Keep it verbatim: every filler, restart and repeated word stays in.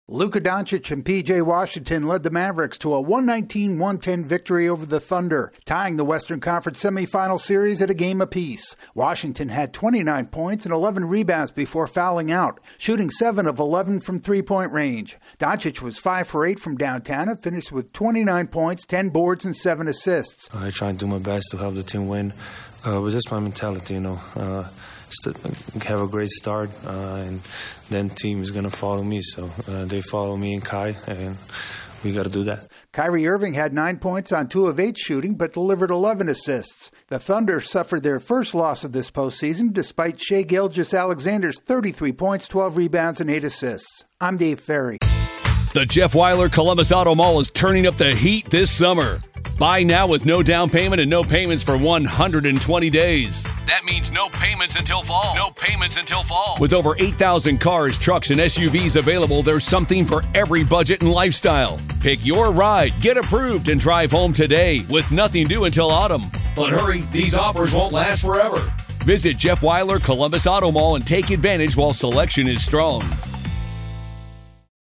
Luka Doncic and P J Washington led the Mavericks to a one nineteen to one ten victory over the Thunder, tying the Western Conference semifinal series at a game apiece. Washington had twenty-nine points and eleven rebounds before fouling out, shooting seven of eleven from three-point range. Doncic was five for eight from downtown and finished with twenty-nine points, ten boards, and seven assists. I try and do my best to help the team win, uh, but just my mentality, you know. Uh, have a great start, uh, and then team is going to follow me. So uh, they follow me and Kai, and we got to do that. Kyrie Irving had nine points on two of eight shooting, but delivered eleven assists. The Thunder suffered their first loss of this postseason, despite Shai Gilgeous-Alexander's thirty-three points, twelve rebounds, and eight assists. I'm Dave Ferry. The Jeff Weiler Columbus Auto Mall is turning up the heat this summer. Buy now with no down payment and no payments for one hundred twenty days. That means no payments until fall. No payments until fall. With over eight thousand cars, trucks, and S U Vs available, there's something for every budget and lifestyle. Pick your ride, get approved, and drive home today with nothing due until autumn. But hurry, these offers won't last forever. Visit Jeff Weiler Columbus Auto Mall and take advantage while selection is strong.